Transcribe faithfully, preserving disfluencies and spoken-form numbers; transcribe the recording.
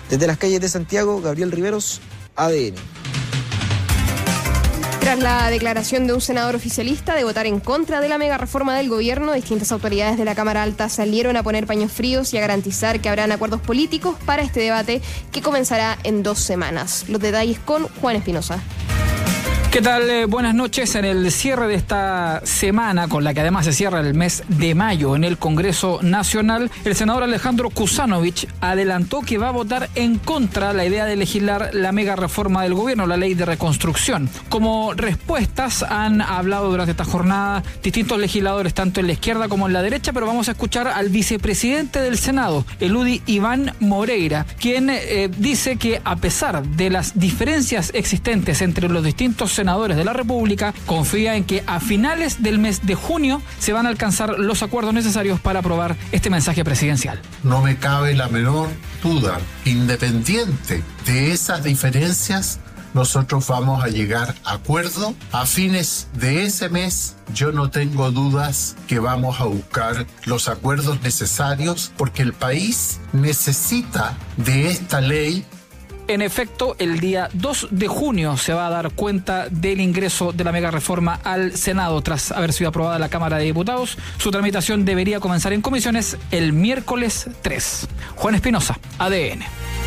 Desde las calles de Santiago, Gabriel Riveros, A D N. Tras la declaración de un senador oficialista de votar en contra de la mega reforma del gobierno, distintas autoridades de la Cámara Alta salieron a poner paños fríos y a garantizar que habrán acuerdos políticos para este debate que comenzará en dos semanas. Los detalles con Juan Espinosa. ¿Qué tal? Eh, buenas noches. En el cierre de esta semana, con la que además se cierra el mes de mayo en el Congreso Nacional, el senador Alejandro Kuzanovich adelantó que va a votar en contra la idea de legislar la mega reforma del gobierno, la ley de reconstrucción. Como respuestas han hablado durante esta jornada distintos legisladores, tanto en la izquierda como en la derecha, pero vamos a escuchar al vicepresidente del Senado, el U D I Iván Moreira, quien eh, dice que a pesar de las diferencias existentes entre los distintos senadores de la República, confía en que a finales del mes de junio se van a alcanzar los acuerdos necesarios para aprobar este mensaje presidencial. No me cabe la menor duda, independiente de esas diferencias, nosotros vamos a llegar a acuerdo. A fines de ese mes, yo no tengo dudas que vamos a buscar los acuerdos necesarios porque el país necesita de esta ley. En efecto, el día dos de junio se va a dar cuenta del ingreso de la mega reforma al Senado tras haber sido aprobada en la Cámara de Diputados. Su tramitación debería comenzar en comisiones el miércoles tres. Juan Espinosa, A D N.